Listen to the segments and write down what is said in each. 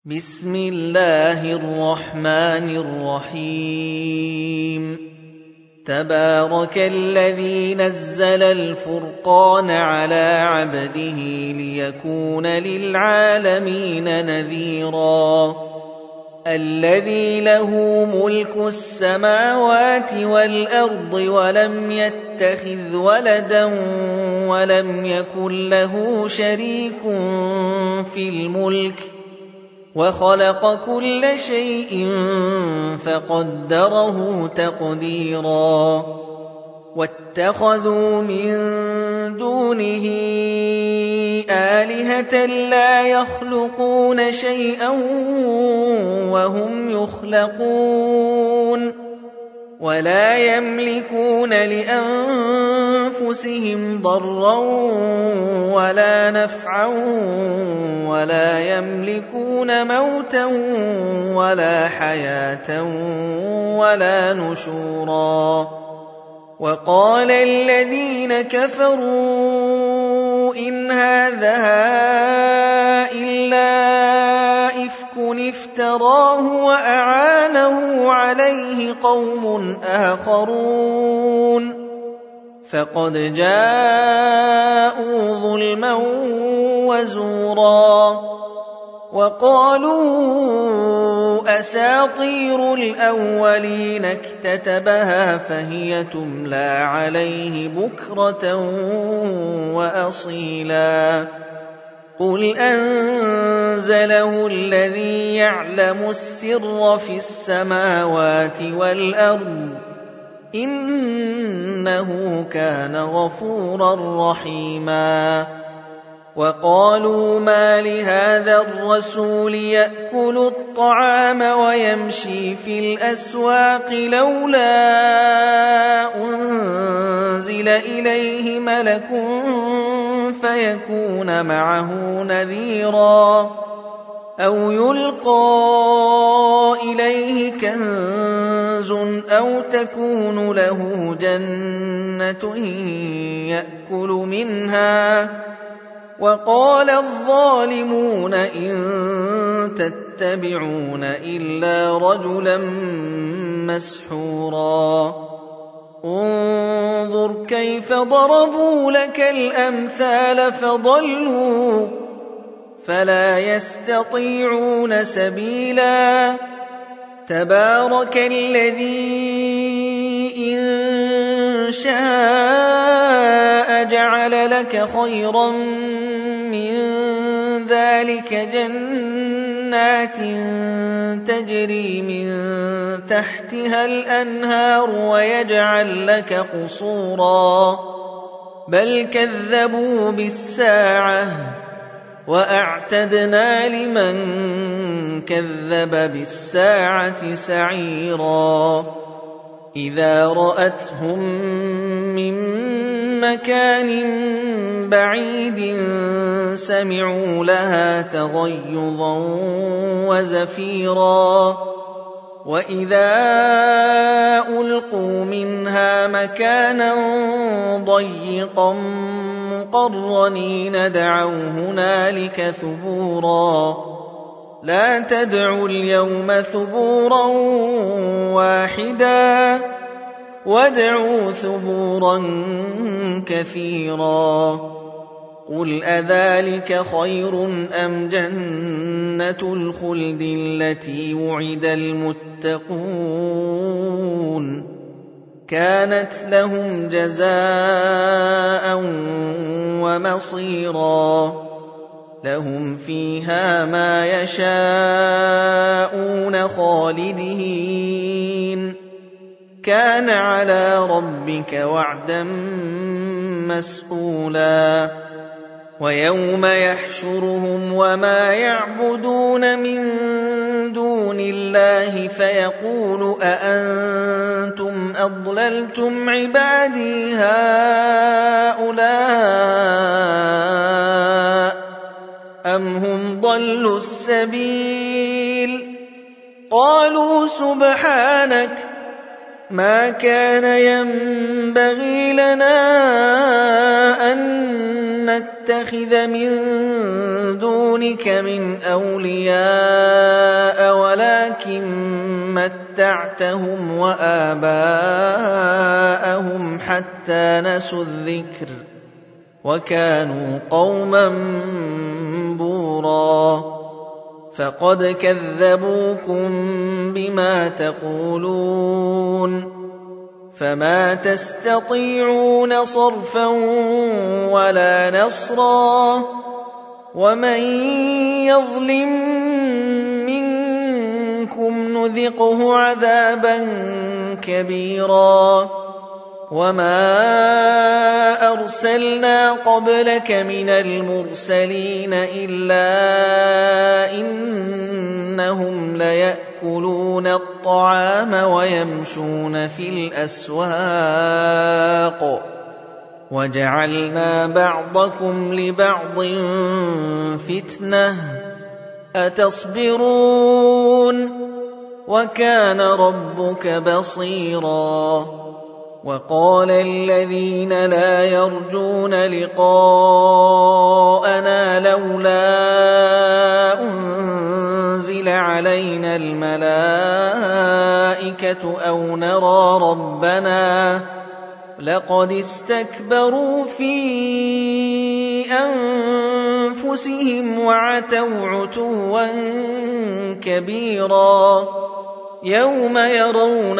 بسم الله الرحمن الرحيم تبارك الذي نزل الفرقان على عبده ليكون للعالمين نذيرا الذي له ملك السماوات والأرض ولم يتخذ ولدا ولم يكن له شريك في الملك وخلق كل شيء فقدره تقديرا واتخذوا من دونه آلهة لا يخلقون شيئا وهم يخلقون ولا يملكون لأنفسهم ضرا ولا نفعا ولا يملكون موتا ولا حياة ولا نشورا وقال الذين كفروا إن هذا إلا إفك افتراه وأعانه عليه قوم آخرون فقد جاءوا ظلما وزورا وقالوا أساطير الأولين اكتتبها فهي تملى عليه بكرة وأصيلا قل أنزله الذي يعلم السر في السماوات والأرض إنه كان غفورا رحيما وقالوا ما لهذا الرسول يأكل الطعام ويمشي في الأسواق لولا أنزل إليه ملك فيكون معه نذيرا أو يلقى إليه كنز أو تكون له جنة يأكل منها وقال الظالمون إن تتبعون إلا رجلا مسحورا انظر كيف ضربوا لك الأمثال فضلوا فلا يستطيعون سبيلا تبارك الذي إن شاء جعل لك خيرا من ذلك جنات تجري من تحتها الأنهار ويجعل لك قصورا بل كذبوا بالساعة وأعتدنا لمن كذب بالساعة سعيرا إذا رأتهم من مكان بعيد سمعوا لها تغيظا وزفيرا وإذا ألقوا منها مكانا ضيقا مقرنين دعوا هنالك ثبورا لا تدعوا اليوم ثبورا واحدا وادعوا ثبورا كثيرا قل أذلك خير أم جنة الخلد التي وعد المتقون كانت لهم جزاء ومصيرا لهم فيها ما يشاءون خالدين كان على ربك وعدا مسئولا ويوم يحشرهم وما يعبدون من دون الله فيقول أأنتم أضللتم عبادي هؤلاء أم هم ضلوا السبيل قالوا سبحانك ما كان ينبغي لنا أن نتخذ من دونك من أولياء ولكن متعتهم وآباءهم حتى نسوا الذكر وكانوا قوما بورا فقد كذبوكم بما تقولون فما تستطيعون صرفا ولا نصرا ومن يظلم منكم نذقه عذابا كبيرا وما أرسلنا قبلك من المرسلين إلا إنهم ليأكلون الطعام ويمشون في الأسواق وجعلنا بعضكم لبعض فتنة أتصبرون وكان ربك بصيرا وقال الذين لا يرجون لقاءنا لولا أنزل علينا الملائكة أو نرى ربنا لقد استكبروا في أنفسهم وعتوا عتوا كبيرا يوم يرون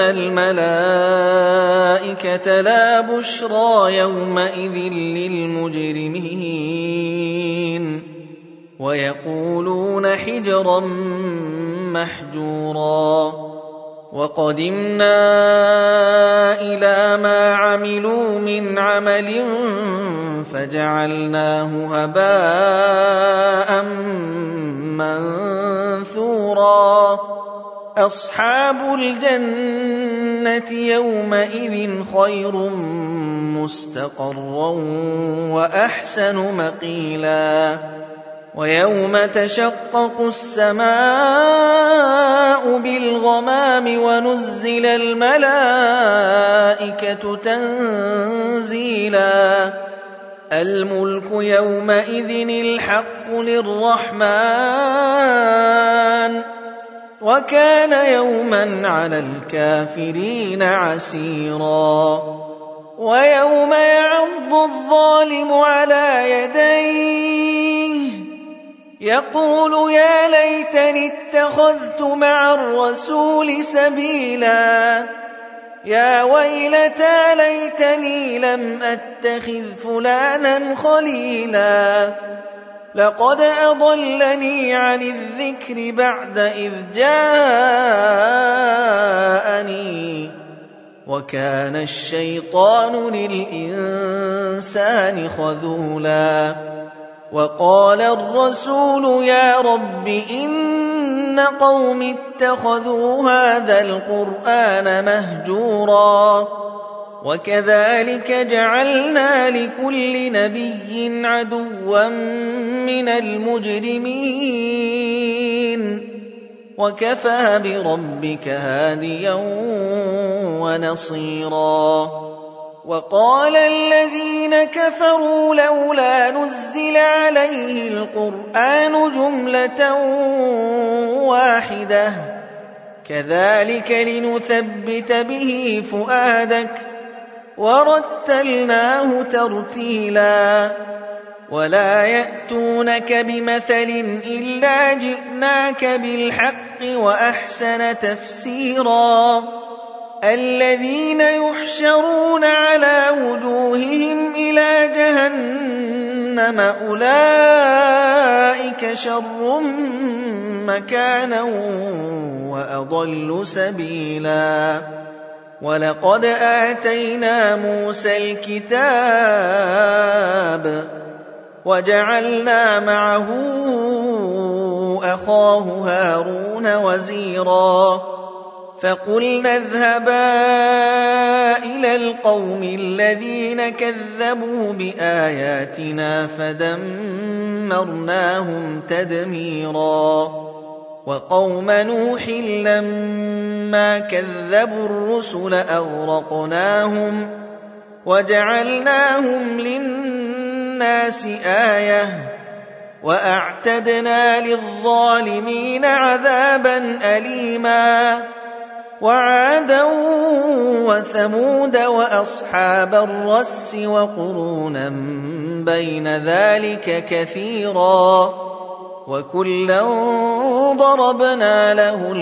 الملائكة لا بشرى يومئذ للمجرمين ويقولون حجرا محجورا وقدمنا إلى ما عملوا من عمل فجعلناه هباء منثورا أصحاب الجنة يومئذ خير مستقرا وأحسن مقيلا ويوم تشقق السماء بالغمام ونزل الملائكة تنزيلا الملك يومئذ الحق للرحمن وكان يوما على الكافرين عسيرا ويوم يعض الظالم على يديه يقول يا ليتني اتخذت مع الرسول سبيلا يا ويلتى ليتني لم أتخذ فلانا خليلا لقد أضلني عن الذكر بعد إذ جاءني وكان الشيطان للإنسان خذولا وقال الرسول يا رب إن قوم اتخذوا هذا القرآن مهجورا وكذلك جعلنا لكل نبي عدوا من المجرمين وكفى بربك هاديا ونصيرا وقال الذين كفروا لولا نزل عليه القرآن جملة واحدة كذلك لنثبت به فؤادك ورتلناه ترتيلا ولا يأتونك بمثل إلا جئناك بالحق وأحسن تفسيرا الذين يحشرون على وجوههم إلى جهنم أولئك شر مكانا وأضل سبيلا ولقد آتينا موسى الكتاب وجعلنا معه أخاه هارون وزيرا فقلنا اذهبا إلى القوم الذين كذبوا بآياتنا فدمرناهم تدميرا وقوم نوح لما كذبوا الرسل أغرقناهم وجعلناهم للناس آية وأعتدنا للظالمين عذابا أليما وعادا وثمود وأصحاب الرس وقرونا بين ذلك كثيرا وكلا ضربنا له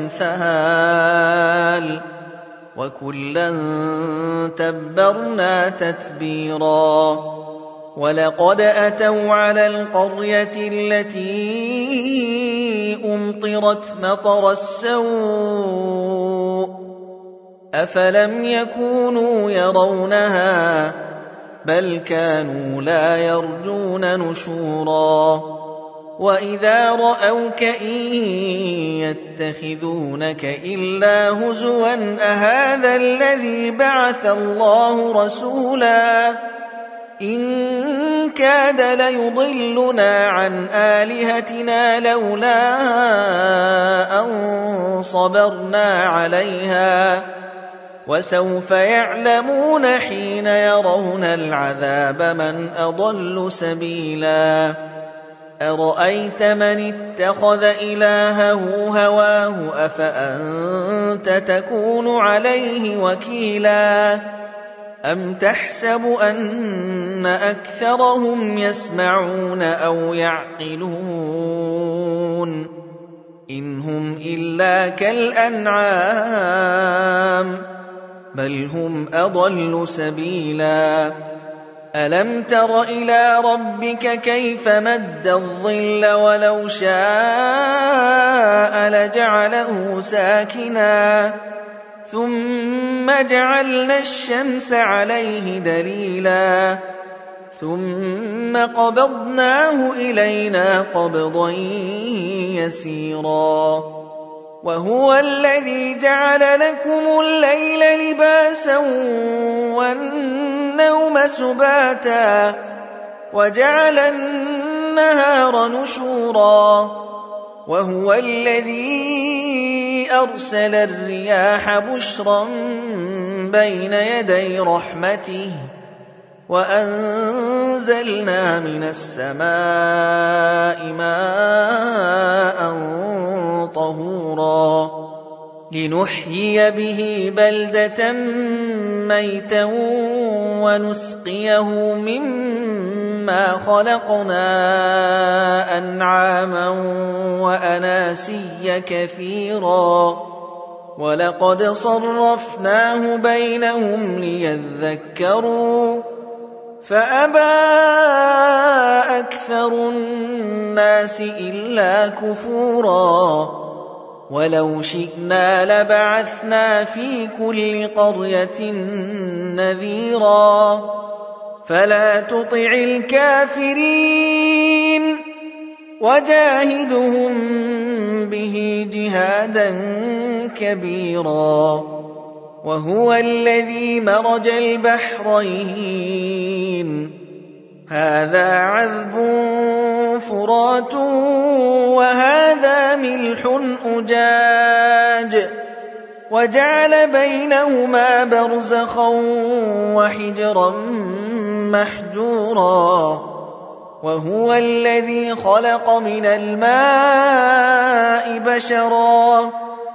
الأمثال وكلا تبرنا تتبيرا ولقد أتوا على القرية التي أمطرت مطر السوء أفلم يكونوا يرونها بل كانوا لا يرجون نشورا وإذا رأوك إن يتخذونك إلا هزوا أهذا الذي بعث الله رسولا إن كاد ليضلنا عن آلهتنا لولا أن صبرنا عليها وسوف يعلمون حين يرون العذاب من أضل سبيلا أرأيت من اتخذ إلهه هواه أفأنت تكون عليه وكيلا أم تحسب أن أكثرهم يسمعون أو يعقلون إن هم إلا كالأنعام بل هم أضل سبيلا ألم تر إلى ربك كيف مد الظل ولو شاء لجعله ساكنا ثم جعلنا الشمس عليه دليلا ثم قبضناه إلينا قبضا يسيرا وهو الذي جعل لكم الليل لباسا والنوم سباتا وجعل النهار نشورا وهو الذي أرسل الرياح بشرا بين يدي رحمته وأنزلنا من السماء ماء طهورا لنحيي به بلدة ميتا ونسقيه مما خلقنا أنعاما وأناسيا كثيرا ولقد صرفناه بينهم ليذكروا فأبى أكثر الناس إلا كفورا ولو شئنا لبعثنا في كل قرية نذيرا فلا تطع الكافرين وجاهدهم به جهادا كبيرا وهو الذي مرج البحرين هذا عذب فرات وهذا ملح أجاج وجعل بينهما برزخا وحجرا محجورا وهو الذي خلق من الماء بشرا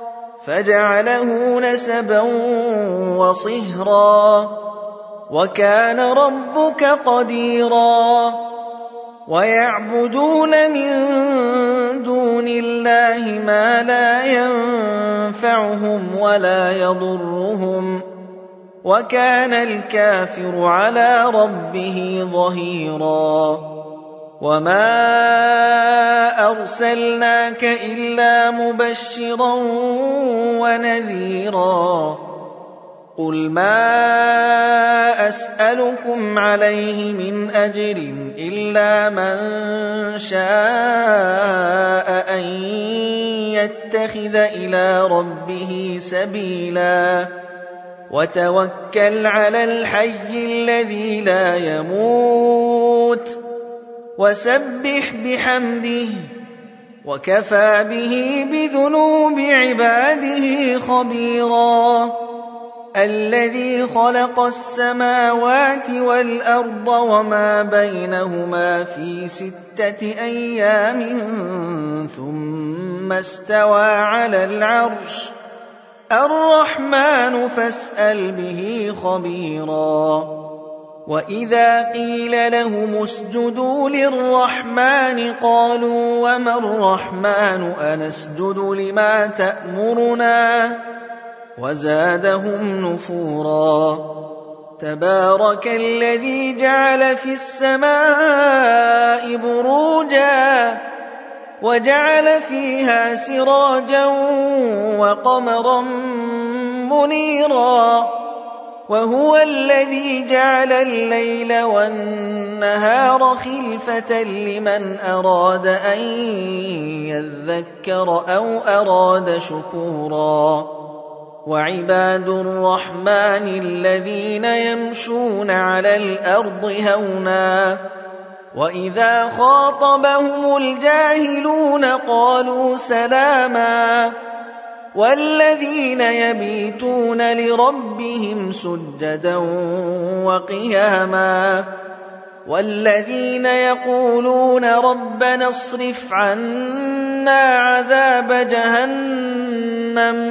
فجعله نسبا وصهرا وكان ربك قديرا ويعبدون من دون الله ما لا ينفعهم ولا يضرهم وكان الكافر على ربه ظهيرا وما أرسلناك إلا مبشرا ونذيرا قل ما أسألكم عليه من أجر إلا من شاء أن يتخذ إلى ربه سبيلا وتوكل على الحي الذي لا يموت وسبح بحمده وكفى به بذنوب عباده خبيرا الذي خلق السماوات والأرض وما بينهما في 6 أيام ثم استوى على العرش الرحمن فاسأل به خبيرا وإذا قيل لهم اسجدوا للرحمن قالوا وما الرحمن أنسجد لما تأمرنا وزادهم نفورا تبارك الذي جعل في السماء بروجا وجعل فيها سراجا وقمرا منيرا وهو الذي جعل الليل والنهار خلفة لمن أراد أن يذكر أو أراد شكورا وعباد الرحمن الذين يمشون على الأرض هونا وإذا خاطبهم الجاهلون قالوا سلاما والذين يبيتون لربهم سجدا وقياما والذين يقولون ربنا اصرف عنا عذاب جهنم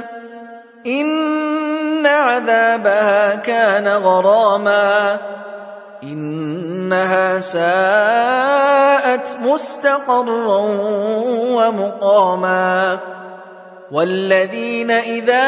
إن عذابها كان غراما إنها ساءت مستقرا ومقاما والذين إذا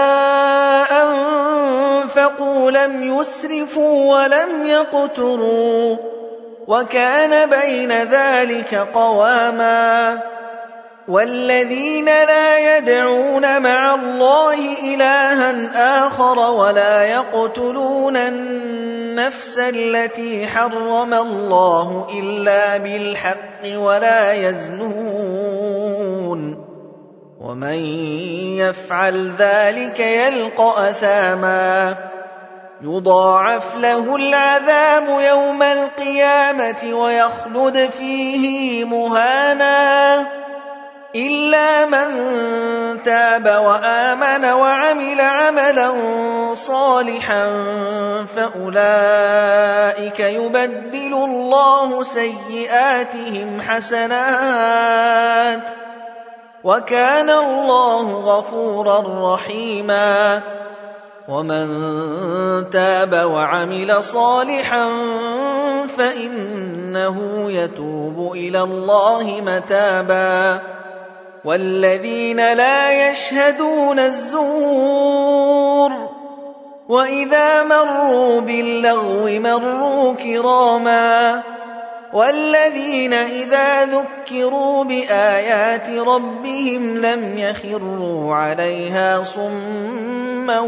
أنفقوا لم يسرفوا ولم يقتروا وكان بين ذلك قواما والذين لا يدعون مع الله إلها آخر ولا يقتلون النفس التي حرم الله إلا بالحق ولا يزنون ومن يفعل ذلك يلقى أثاما يضاعف له العذاب يوم القيامة ويخلد فيه مهانا إلا من تاب وآمن وعمل عملا صالحا فأولئك يبدل الله سيئاتهم حسنات وكان الله غفورا رحيما ومن تاب وعمل صالحا فإنه يتوب إلى الله متابا والذين لا يشهدون الزور وإذا مروا باللغو مروا كراما والذين إذا ذكروا بآيات ربهم لم يخروا عليها صما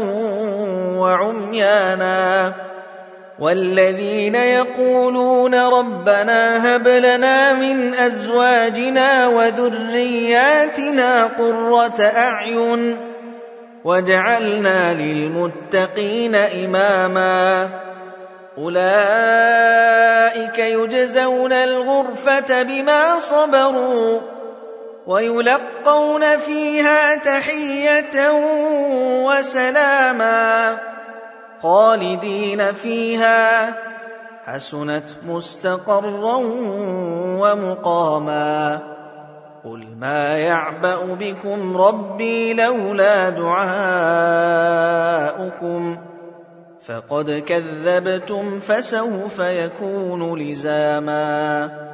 وعميانا والذين يقولون ربنا هب لنا من أزواجنا وذرياتنا قرة أعين واجعلنا للمتقين إماما أولئك يجزون الغرفة بما صبروا ويلقون فيها تحية وسلاما خالدين فيها حسنت مستقرا ومقاما قل ما يعبأ بكم ربي لولا دعاؤكم فقد كذبتم فسوف يكون لزاما